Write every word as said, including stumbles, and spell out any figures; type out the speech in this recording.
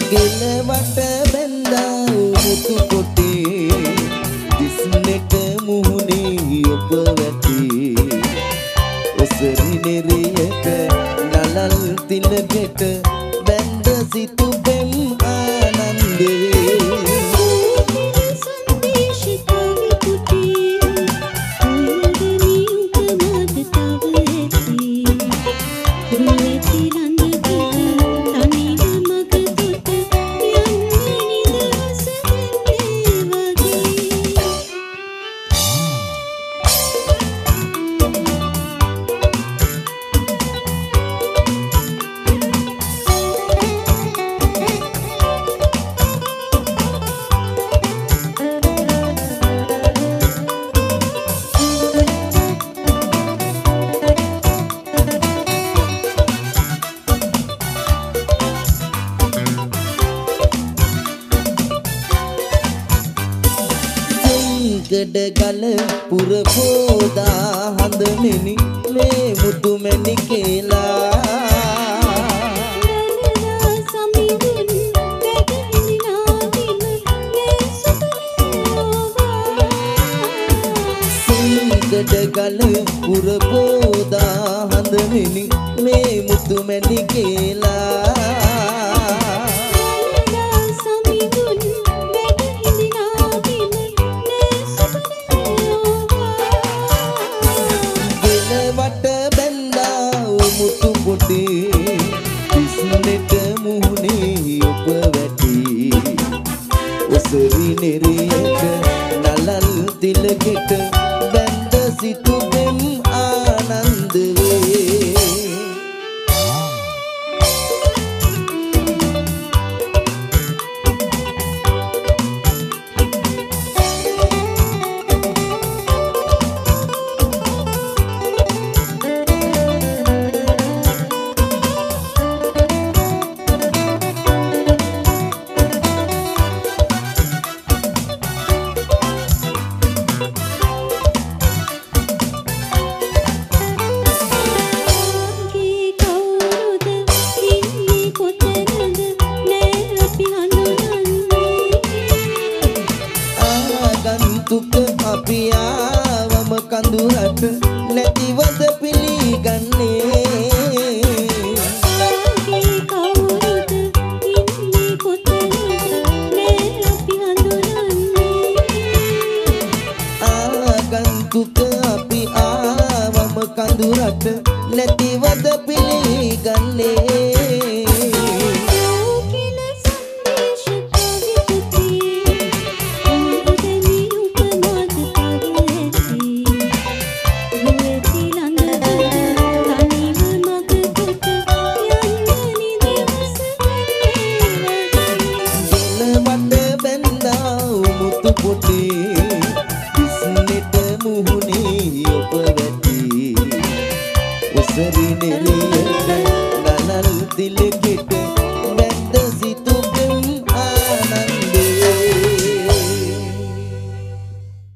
ගෙලවට බැඳා මුතු කොටේ දිස්නෙට මුහුණේ ඔබ වැටි ඔසරි නෙරියක නලල් තිලකට බැඳ සිතු පෙම් ආනන්දේ ගඩගල පුර පෝදා හඳනෙනි මේ මුතු මැණි කියලා සමිඳුන් දැකෙනා දින මේ සුපරෝවා ගඩගල පුර පෝදා හඳනෙනි මේ මුතු මැණි කියලා මුතු කොටේ දිස්නෙට මුහුණේ ඔබ වැටි ඔසරි නෙරියක නලල් තිලකට